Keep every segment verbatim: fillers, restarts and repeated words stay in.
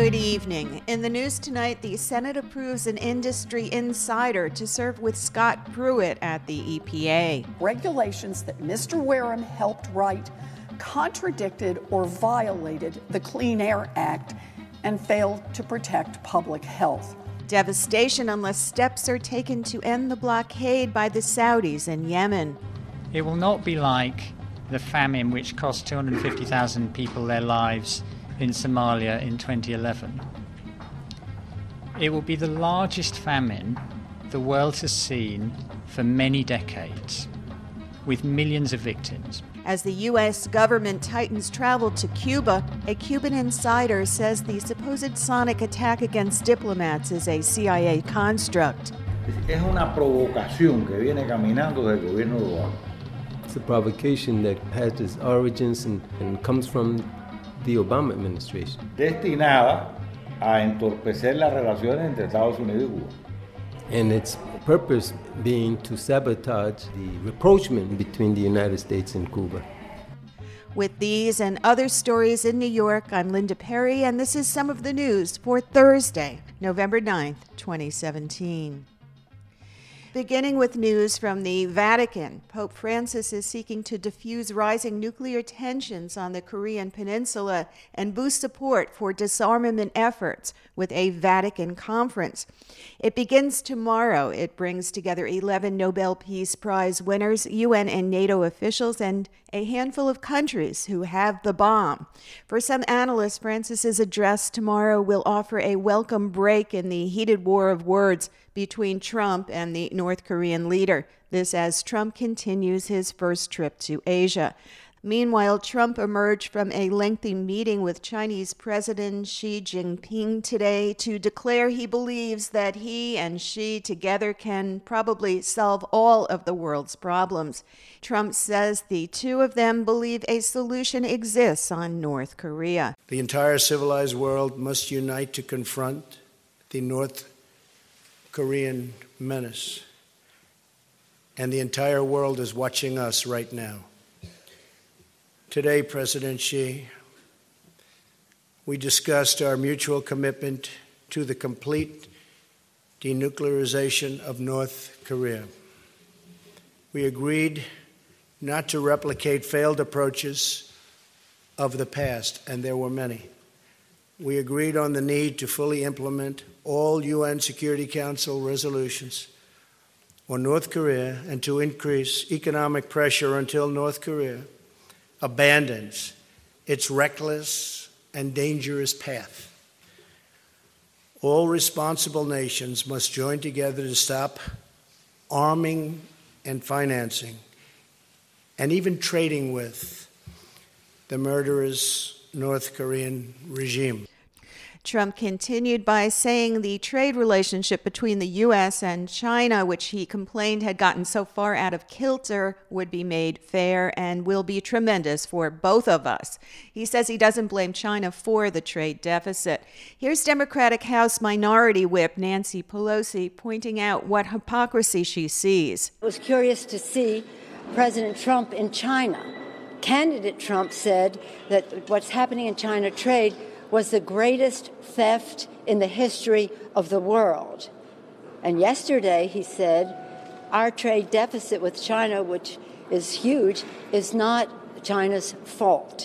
Good evening. In the news tonight, the Senate approves an industry insider to serve with Scott Pruitt at the E P A. Regulations that Mister Wareham helped write contradicted or violated the Clean Air Act and failed to protect public health. Devastation unless steps are taken to end the blockade by the Saudis in Yemen. It will not be like the famine which cost two hundred fifty thousand people their lives in Somalia in twenty eleven. It will be the largest famine the world has seen for many decades, with millions of victims. As the U S government tightens travel to Cuba, a Cuban insider says the supposed sonic attack against diplomats is a C I A construct. Es una provocación que viene caminando del gobierno de Obama. It's a provocation that has its origins and, and comes from the Obama administration. Destinada a entorpecer las relaciones entre Estados Unidos y Cuba. And its purpose being to sabotage the rapprochement between the United States and Cuba. With these and other stories in New York, I'm Linda Perry, and this is some of the news for Thursday, November ninth, twenty seventeen. Beginning with news from the Vatican, Pope Francis is seeking to diffuse rising nuclear tensions on the Korean Peninsula and boost support for disarmament efforts with a Vatican conference. It begins tomorrow. It brings together eleven Nobel Peace Prize winners, U N and NATO officials, and a handful of countries who have the bomb. For some analysts, Francis's address tomorrow will offer a welcome break in the heated war of words between Trump and the North Korean leader. This as Trump continues his first trip to Asia. Meanwhile, Trump emerged from a lengthy meeting with Chinese President Xi Jinping today to declare he believes that he and Xi together can probably solve all of the world's problems. Trump says the two of them believe a solution exists on North Korea. The entire civilized world must unite to confront the North Korean menace. And the entire world is watching us right now. Today, President Xi, we discussed our mutual commitment to the complete denuclearization of North Korea. We agreed not to replicate failed approaches of the past, and there were many. We agreed on the need to fully implement all U N Security Council resolutions on North Korea and to increase economic pressure until North Korea abandons its reckless and dangerous path. All responsible nations must join together to stop arming and financing and even trading with the murderous North Korean regime. Trump continued by saying the trade relationship between the U S and China, which he complained had gotten so far out of kilter, would be made fair and will be tremendous for both of us. He says he doesn't blame China for the trade deficit. Here's Democratic House Minority Whip Nancy Pelosi pointing out what hypocrisy she sees. I was curious to see President Trump in China. Candidate Trump said that what's happening in China trade was the greatest theft in the history of the world. And yesterday he said our trade deficit with China, which is huge, is not China's fault.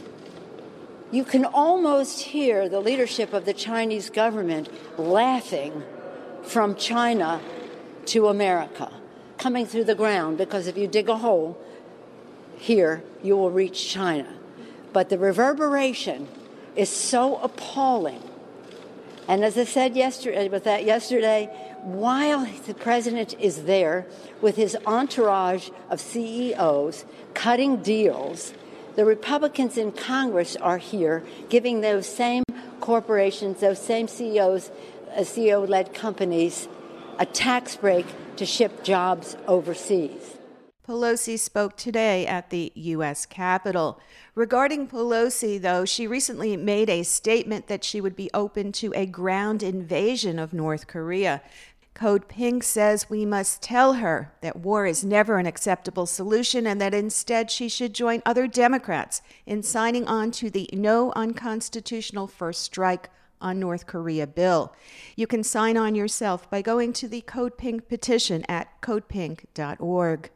You can almost hear the leadership of the Chinese government laughing from China to America, coming through the ground, because if you dig a hole here, you will reach China. But the reverberation is so appalling. And as I said yesterday, with that yesterday, while the president is there with his entourage of C E Os cutting deals, the Republicans in Congress are here giving those same corporations, those same C E Os, uh, C E O-led companies, a tax break to ship jobs overseas. Pelosi spoke today at the U S Capitol. Regarding Pelosi, though, she recently made a statement that she would be open to a ground invasion of North Korea. Code Pink says we must tell her that war is never an acceptable solution and that instead she should join other Democrats in signing on to the No Unconstitutional First Strike on North Korea bill. You can sign on yourself by going to the Code Pink petition at code pink dot org.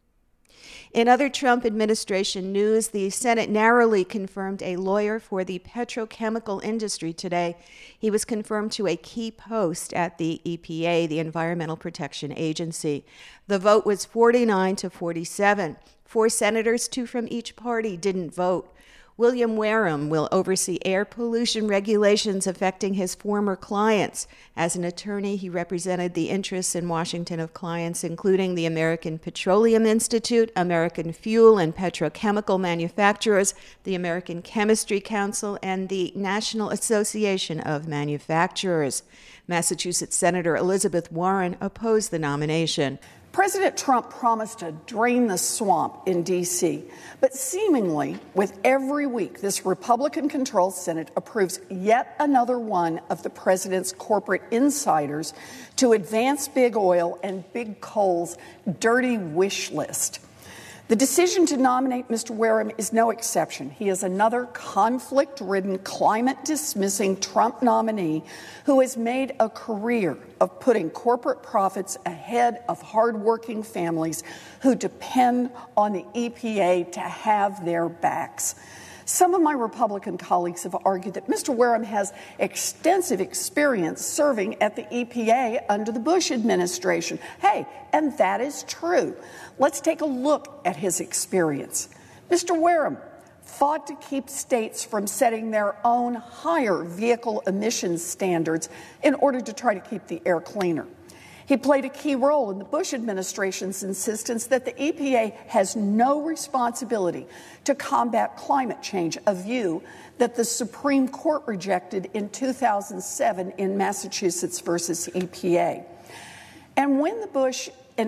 In other Trump administration news, the Senate narrowly confirmed a lawyer for the petrochemical industry today. He was confirmed to a key post at the E P A, the Environmental Protection Agency. The vote was forty-nine to forty-seven. Four senators, two from each party, didn't vote. William Wareham will oversee air pollution regulations affecting his former clients. As an attorney, he represented the interests in Washington of clients including the American Petroleum Institute, American Fuel and Petrochemical Manufacturers, the American Chemistry Council, and the National Association of Manufacturers. Massachusetts Senator Elizabeth Warren opposed the nomination. President Trump promised to drain the swamp in D C, but seemingly, with every week, this Republican-controlled Senate approves yet another one of the president's corporate insiders to advance big oil and big coal's dirty wish list. The decision to nominate Mister Wareham is no exception. He is another conflict-ridden, climate-dismissing Trump nominee who has made a career of putting corporate profits ahead of hardworking families who depend on the E P A to have their backs. Some of my Republican colleagues have argued that Mister Wareham has extensive experience serving at the E P A under the Bush administration. Hey, and that is true. Let's take a look at his experience. Mister Wareham fought to keep states from setting their own higher vehicle emissions standards in order to try to keep the air cleaner. He played a key role in the Bush administration's insistence that the E P A has no responsibility to combat climate change, a view that the Supreme Court rejected in two thousand seven in Massachusetts versus E P A. And when the Bush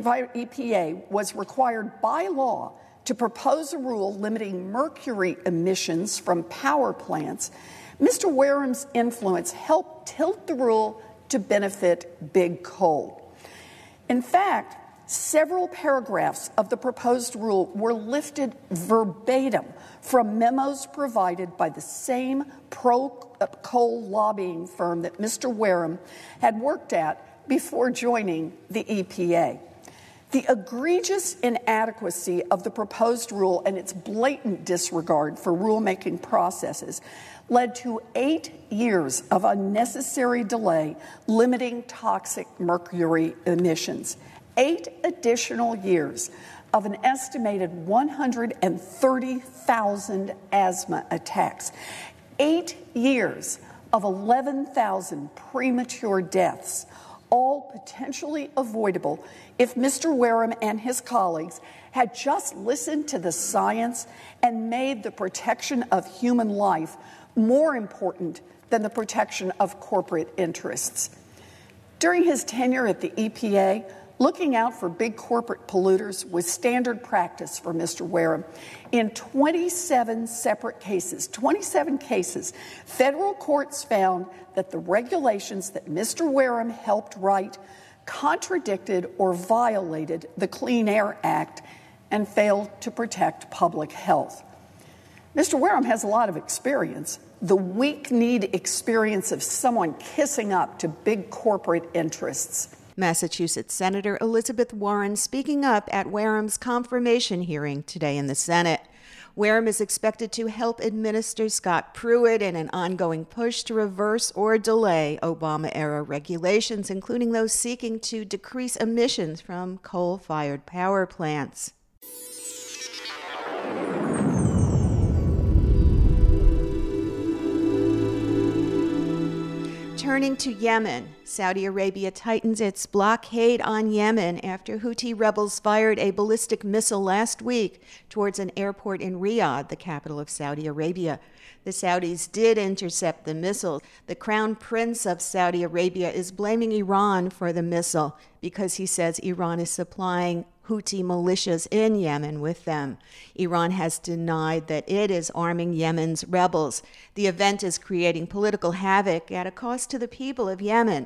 E P A was required by law to propose a rule limiting mercury emissions from power plants, Mister Wareham's influence helped tilt the rule to benefit big coal. In fact, several paragraphs of the proposed rule were lifted verbatim from memos provided by the same pro-coal lobbying firm that Mister Wareham had worked at before joining the E P A. The egregious inadequacy of the proposed rule and its blatant disregard for rulemaking processes led to eight years of unnecessary delay limiting toxic mercury emissions. Eight additional years of an estimated one hundred thirty thousand asthma attacks. Eight years of eleven thousand premature deaths, all potentially avoidable if Mister Wareham and his colleagues had just listened to the science and made the protection of human life more important than the protection of corporate interests. During his tenure at the E P A, looking out for big corporate polluters was standard practice for Mister Wareham. In twenty-seven separate cases, twenty-seven cases, federal courts found that the regulations that Mister Wareham helped write contradicted or violated the Clean Air Act and failed to protect public health. Mister Wareham has a lot of experience, the weak-kneed experience of someone kissing up to big corporate interests. Massachusetts Senator Elizabeth Warren speaking up at Wareham's confirmation hearing today in the Senate. Wareham is expected to help administer Scott Pruitt in an ongoing push to reverse or delay Obama-era regulations, including those seeking to decrease emissions from coal-fired power plants. Turning to Yemen, Saudi Arabia tightens its blockade on Yemen after Houthi rebels fired a ballistic missile last week towards an airport in Riyadh, the capital of Saudi Arabia. The Saudis did intercept the missile. The Crown Prince of Saudi Arabia is blaming Iran for the missile because he says Iran is supplying Houthi militias in Yemen with them. Iran has denied that it is arming Yemen's rebels. The event is creating political havoc at a cost to the people of Yemen.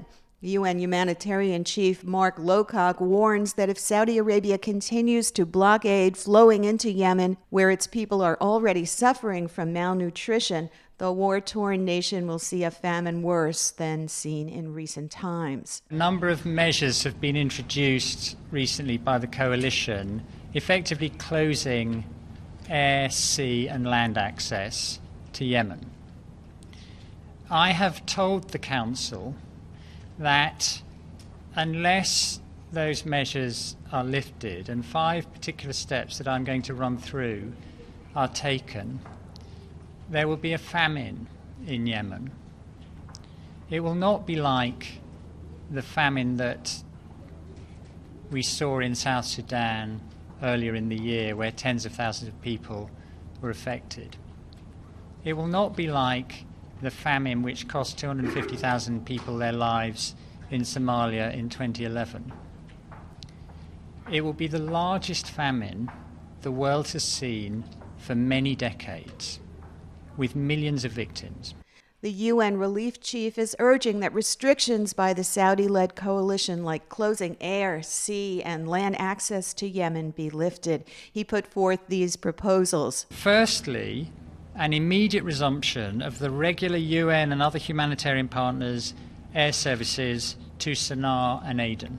U N humanitarian chief Mark Lowcock warns that if Saudi Arabia continues to block aid flowing into Yemen, where its people are already suffering from malnutrition, the war-torn nation will see a famine worse than seen in recent times. A number of measures have been introduced recently by the coalition, effectively closing air, sea and land access to Yemen. I have told the Council that unless those measures are lifted and five particular steps that I'm going to run through are taken, there will be a famine in Yemen. It will not be like the famine that we saw in South Sudan earlier in the year, where tens of thousands of people were affected. It will not be like the famine which cost two hundred fifty thousand people their lives in Somalia in twenty eleven. It will be the largest famine the world has seen for many decades, with millions of victims. The U N relief chief is urging that restrictions by the Saudi-led coalition, like closing air, sea, and land access to Yemen, be lifted. He put forth these proposals. Firstly, an immediate resumption of the regular U N and other humanitarian partners' air services to Sana'a and Aden.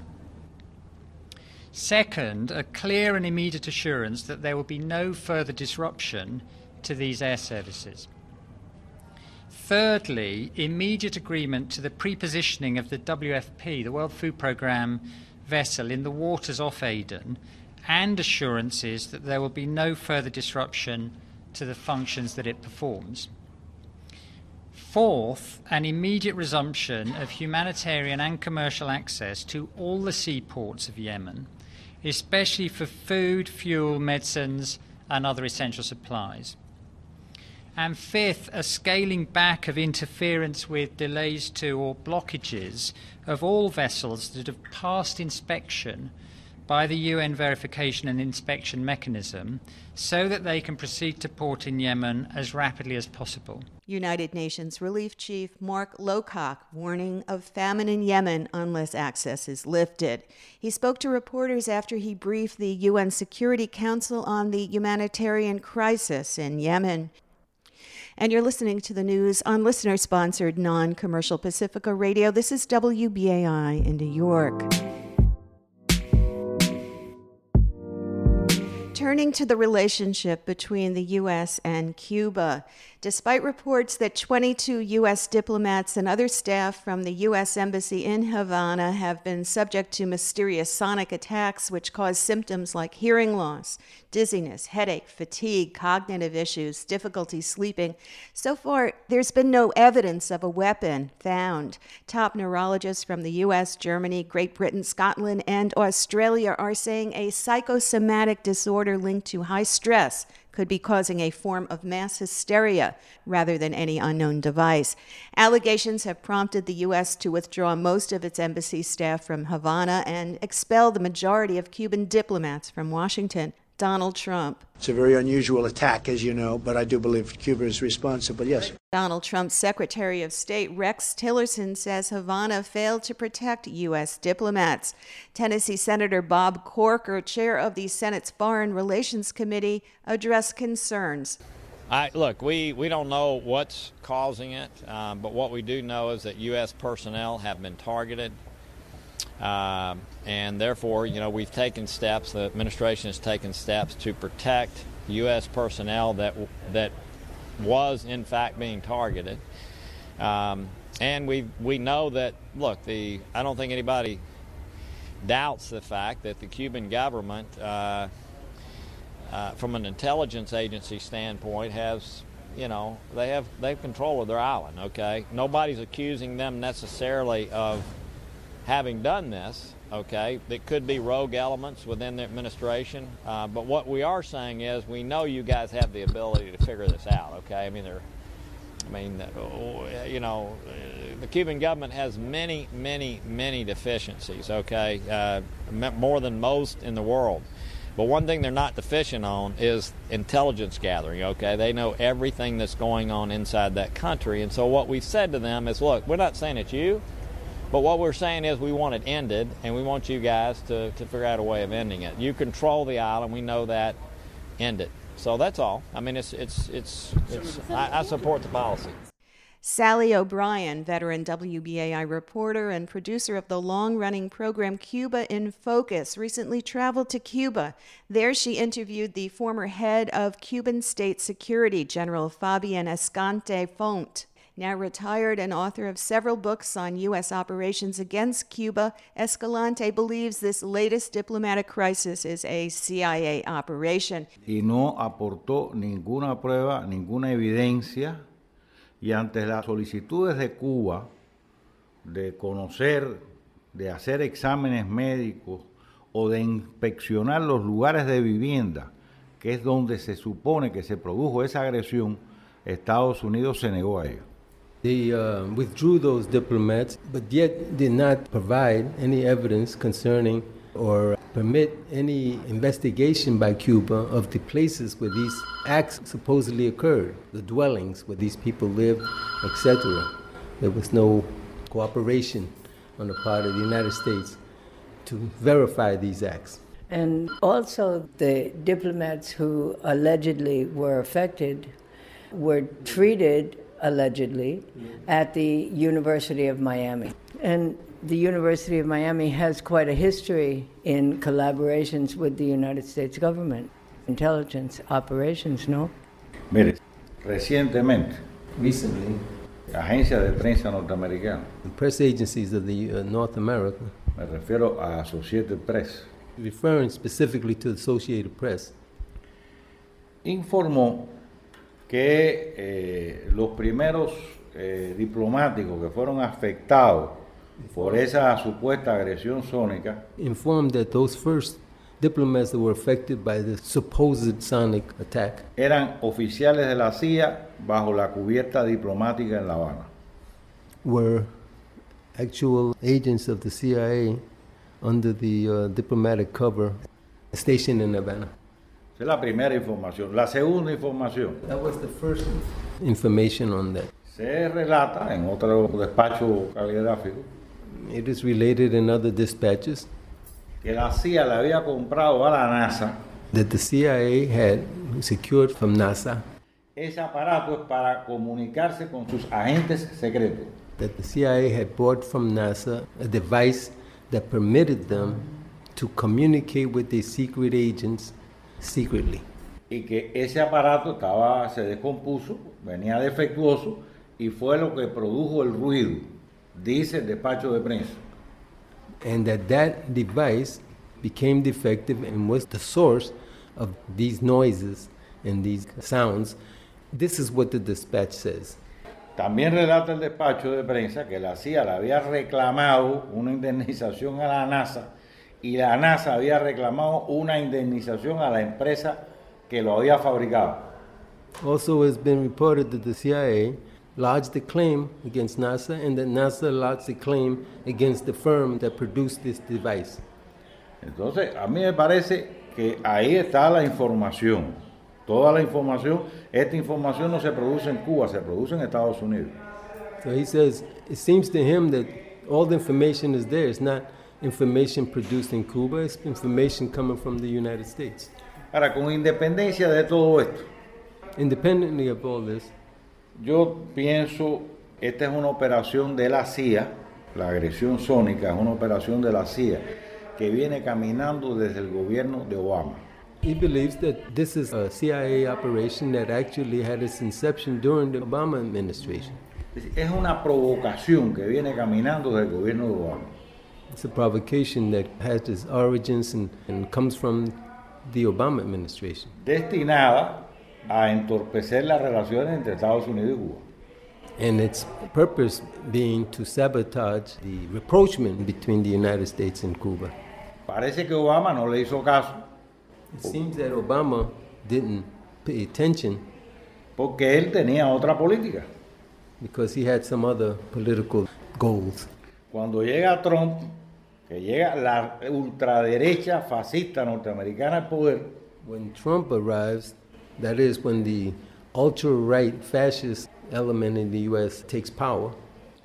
Second, a clear and immediate assurance that there will be no further disruption to these air services. Thirdly, immediate agreement to the prepositioning of the W F P, the World Food Programme vessel, in the waters off Aden, and assurances that there will be no further disruption to the functions that it performs. Fourth, an immediate resumption of humanitarian and commercial access to all the seaports of Yemen, especially for food, fuel, medicines, and other essential supplies. And fifth, a scaling back of interference with, delays to, or blockages of all vessels that have passed inspection by the U N verification and inspection mechanism, so that they can proceed to port in Yemen as rapidly as possible. United Nations Relief Chief Mark Lowcock warning of famine in Yemen unless access is lifted. He spoke to reporters after he briefed the U N Security Council on the humanitarian crisis in Yemen. And you're listening to the news on listener-sponsored non-commercial Pacifica Radio. This is W B A I in New York. Turning to the relationship between the U S and Cuba, despite reports that twenty-two U S diplomats and other staff from the U S Embassy in Havana have been subject to mysterious sonic attacks which cause symptoms like hearing loss, dizziness, headache, fatigue, cognitive issues, difficulty sleeping, so far there's been no evidence of a weapon found. Top neurologists from the U S, Germany, Great Britain, Scotland, and Australia are saying a psychosomatic disorder linked to high stress could be causing a form of mass hysteria rather than any unknown device. Allegations have prompted the U S to withdraw most of its embassy staff from Havana and expel the majority of Cuban diplomats from Washington. Donald Trump. It's a very unusual attack, as you know, but I do believe Cuba is responsible, yes. Donald Trump's Secretary of State Rex Tillerson says Havana failed to protect U S diplomats. Tennessee Senator Bob Corker, chair of the Senate's Foreign Relations Committee, addressed concerns. I, look, we, we don't know what's causing it, um, but what we do know is that U S personnel have been targeted. Um, and therefore, you know, we've taken steps, the administration has taken steps to protect U S personnel that that was, in fact, being targeted. Um, and we we know that, look, the I don't think anybody doubts the fact that the Cuban government, uh, uh, from an intelligence agency standpoint, has, you know, they have, they have control of their island, okay? Nobody's accusing them necessarily of having done this, okay? It could be rogue elements within the administration, uh, but what we are saying is we know you guys have the ability to figure this out, okay? I mean, they're, I mean, uh, you know, the Cuban government has many, many, many deficiencies, okay? Uh, more than most in the world. But one thing they're not deficient on is intelligence gathering, okay? They know everything that's going on inside that country. And so what we've said to them is, look, we're not saying it's you. But what we're saying is we want it ended, and we want you guys to, to figure out a way of ending it. You control the island, we know that. End it. So that's all. I mean, it's it's it's. it's I, I support the policy. Sally O'Brien, veteran W B A I reporter and producer of the long-running program Cuba in Focus, recently traveled to Cuba. There she interviewed the former head of Cuban State Security, General Fabian Escante Font. Now retired and author of several books on U S operations against Cuba, Escalante believes this latest diplomatic crisis is a C I A operation. Y no aportó ninguna prueba, ninguna evidencia, y ante las solicitudes de Cuba de conocer, de hacer exámenes médicos o de inspeccionar los lugares de vivienda, que es donde se supone que se produjo esa agresión, Estados Unidos se negó a ello. They uh, withdrew those diplomats, but yet did not provide any evidence concerning or permit any investigation by Cuba of the places where these acts supposedly occurred, the dwellings where these people lived, et cetera. There was no cooperation on the part of the United States to verify these acts. And also the diplomats who allegedly were affected were treated allegedly, at the University of Miami. And the University of Miami has quite a history in collaborations with the United States government, intelligence operations, ¿no? Mire, recientemente, recently, agencias de prensa norteamericanas, the press agencies of the uh, North America, me refiero a Associated Press, referring specifically to the Associated Press, informó que eh, los primeros eh, diplomáticos que fueron afectados por esa supuesta agresión sónica informed that those first diplomats that were affected by the supposed sonic attack eran oficiales de la C I A bajo la cubierta diplomática en La Habana. Were actual agents of the C I A under the uh, diplomatic cover stationed in Havana. Esa es la primera información. La segunda información. That was the first information on that. Se relata en otro despacho caligráfico. It is related in other dispatches. Que la C I A le había comprado a la NASA. That the C I A had secured from NASA. Ese aparato es para comunicarse con sus agentes secretos. That the C I A had bought from NASA a device that permitted them to communicate with their secret agents secretly. Y que ese aparato estaba, se descompuso, venía defectuoso y fue lo que produjo el ruido, dice el despacho de prensa. And that that device became defective and was the source of these noises and these sounds. This is what the dispatch says. También relata el despacho de prensa que la C I A le había reclamado una indemnización a la NASA y la NASA había reclamado una indemnización a la empresa que lo había fabricado. Also has been reported that the C I A lodged a claim against NASA and that NASA lodged a claim against the firm that produced this device. Entonces, a mí me parece que ahí está la información. Toda la información, esta información no se produce en Cuba, se produce en Estados Unidos. So he says, it seems to him that all the information is there. It's not information produced in Cuba, it's information coming from the United States. Ahora, con independencia de todo esto, independently of all this, yo pienso, esta es una operación de la C I A, la agresión sónica es una operación de la C I A que viene caminando desde el gobierno de Obama. He believes that this is a C I A operation that actually had its inception during the Obama administration. Es una provocación que viene caminando desde el gobierno de Obama. It's a provocation that has its origins and, and comes from the Obama administration. Destinada a entorpecer las relaciones entre Estados Unidos y Cuba. And its purpose being to sabotage the rapprochement between the United States and Cuba. Parece que Obama no le hizo caso. It seems that Obama didn't pay attention. Porque él tenía otra política. Because he had some other political goals. Cuando llega Trump, que llega la ultraderecha fascista norteamericana al poder. When Trump arrives, that is when the ultra-right fascist element in the U S takes power.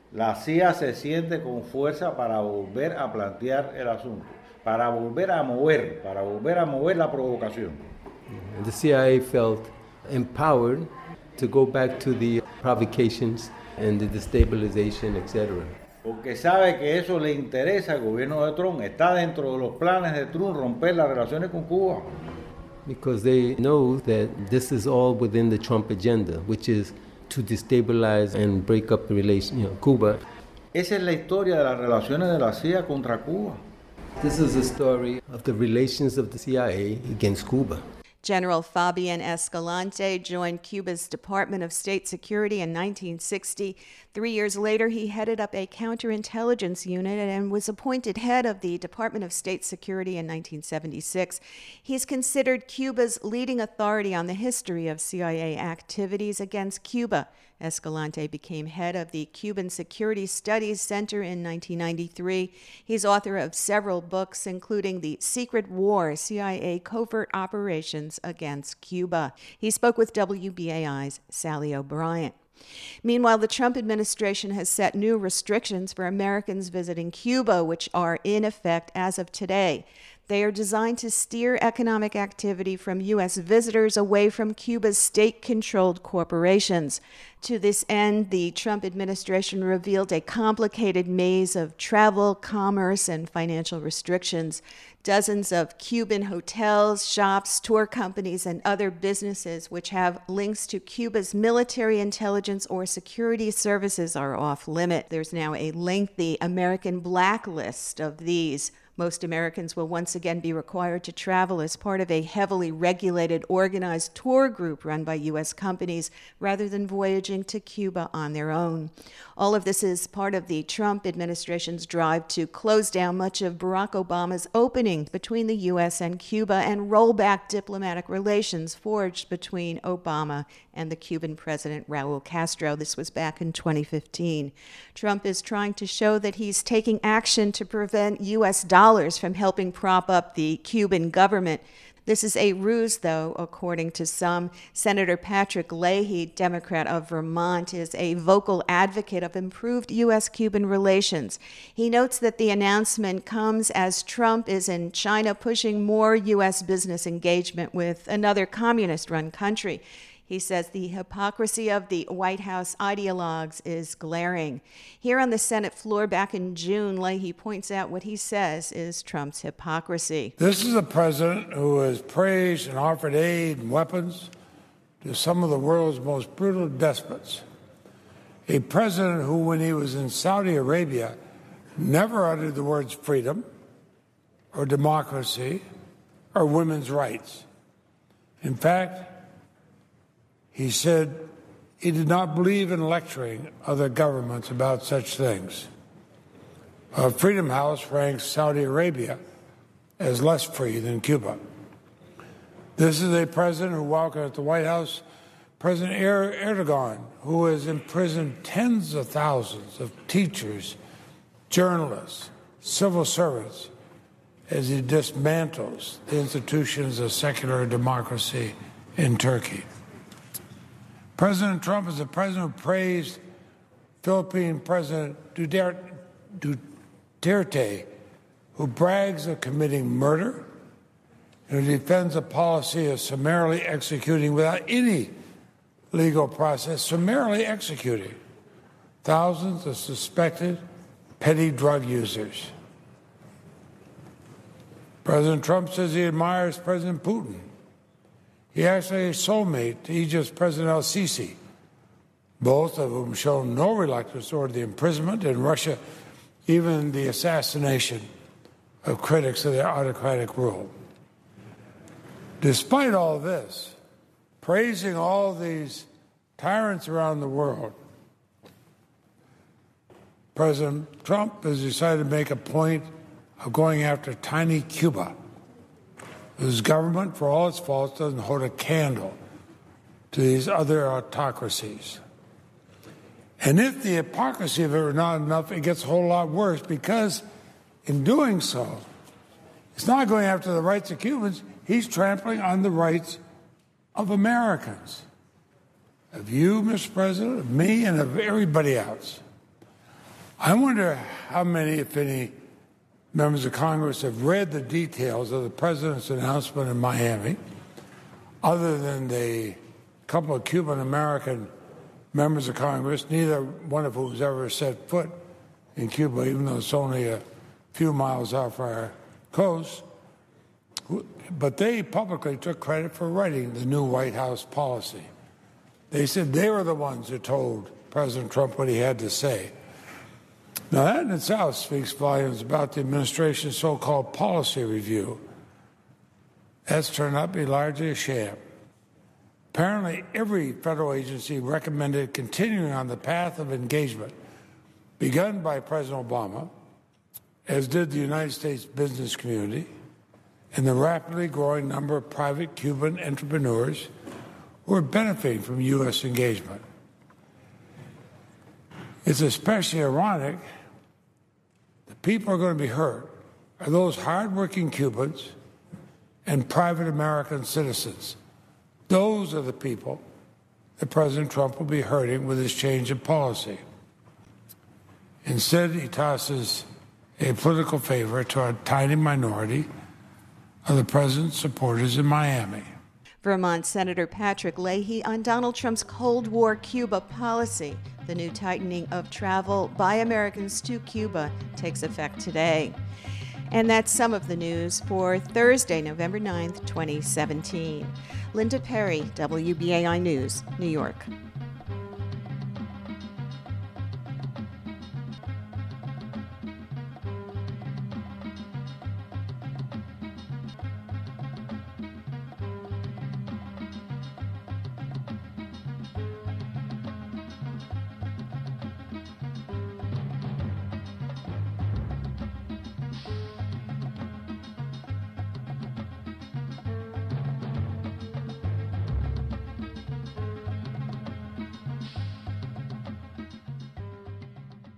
la C I A se siente con fuerza para volver a plantear el asunto, para volver a mover, para volver a mover la provocación. The C I A felt empowered to go back to the provocations and the destabilization, et cetera. Porque sabe que eso le interesa al gobierno de Trump. Está dentro de los planes de Trump romper las relaciones con Cuba. Because they know that this is all within the Trump agenda, which is to destabilize and break up the relation, you know, Cuba. Esa es la historia de las relaciones de la C I A contra Cuba. This is the story of the relations of the C I A against Cuba. General Fabian Escalante joined Cuba's Department of State Security in nineteen sixty. Three years later, he headed up a counterintelligence unit and was appointed head of the Department of State Security in nineteen seventy-six. He's considered Cuba's leading authority on the history of C I A activities against Cuba. Escalante became head of the Cuban Security Studies Center in nineteen ninety-three. He's author of several books, including The Secret War, C I A Covert Operations Against Cuba. He spoke with W B A I's Sally O'Brien. Meanwhile, the Trump administration has set new restrictions for Americans visiting Cuba, which are in effect as of today. They are designed to steer economic activity from U S visitors away from Cuba's state-controlled corporations. To this end, the Trump administration revealed a complicated maze of travel, commerce, and financial restrictions. Dozens of Cuban hotels, shops, tour companies, and other businesses which have links to Cuba's military intelligence or security services are off limit. There's now a lengthy American blacklist of these. Most Americans will once again be required to travel as part of a heavily regulated, organized tour group run by U S companies rather than voyaging to Cuba on their own. All of this is part of the Trump administration's drive to close down much of Barack Obama's opening between the U S and Cuba and roll back diplomatic relations forged between Obama and the Cuban president Raul Castro. This was back in twenty fifteen. Trump is trying to show that he's taking action to prevent U S dollars from helping prop up the Cuban government. This is a ruse, though, according to some. Senator Patrick Leahy, Democrat of Vermont, is a vocal advocate of improved U S-Cuban relations. He notes that the announcement comes as Trump is in China pushing more U S business engagement with another communist-run country. He says the hypocrisy of the White House ideologues is glaring. Here on the Senate floor back in June, Leahy points out what he says is Trump's hypocrisy. This is a president who has praised and offered aid and weapons to some of the world's most brutal despots. A president who, when he was in Saudi Arabia, never uttered the words freedom or democracy or women's rights. In fact, he said he did not believe in lecturing other governments about such things. Uh, Freedom House ranks Saudi Arabia as less free than Cuba. This is a president who welcomed at the White House President er- Erdogan, who has imprisoned tens of thousands of teachers, journalists, civil servants, as he dismantles the institutions of secular democracy in Turkey. President Trump is the president who praised Philippine President Duterte, who brags of committing murder and who defends a policy of summarily executing without any legal process, summarily executing thousands of suspected petty drug users. President Trump says he admires President Putin. He actually is a soulmate to Egypt's President al-Sisi, both of whom show no reluctance toward the imprisonment in Russia, even the assassination of critics of their autocratic rule. Despite all this, praising all these tyrants around the world, President Trump has decided to make a point of going after tiny Cuba, whose government, for all its faults, doesn't hold a candle to these other autocracies. And if the hypocrisy of it were not enough, it gets a whole lot worse, because in doing so, it's not going after the rights of Cubans, he's trampling on the rights of Americans, of you, Mister President, of me, and of everybody else. I wonder how many, if any, members of Congress have read the details of the president's announcement in Miami, other than the couple of Cuban-American members of Congress, neither one of whom has ever set foot in Cuba, even though it's only a few miles off our coast. But they publicly took credit for writing the new White House policy. They said they were the ones who told President Trump what he had to say. Now, that in itself speaks volumes about the administration's so-called policy review. That's turned out to be largely a sham. Apparently, every federal agency recommended continuing on the path of engagement begun by President Obama, as did the United States business community, and the rapidly growing number of private Cuban entrepreneurs who are benefiting from U S engagement. It's especially ironic that people who are going to be hurt are those hardworking Cubans and private American citizens. Those are the people that President Trump will be hurting with his change in policy. Instead, he tosses a political favor to a tiny minority of the president's supporters in Miami. Vermont Senator Patrick Leahy on Donald Trump's Cold War Cuba policy. The new tightening of travel by Americans to Cuba takes effect today. And that's some of the news for Thursday, November ninth, twenty seventeen. Linda Perry, W B A I News, New York.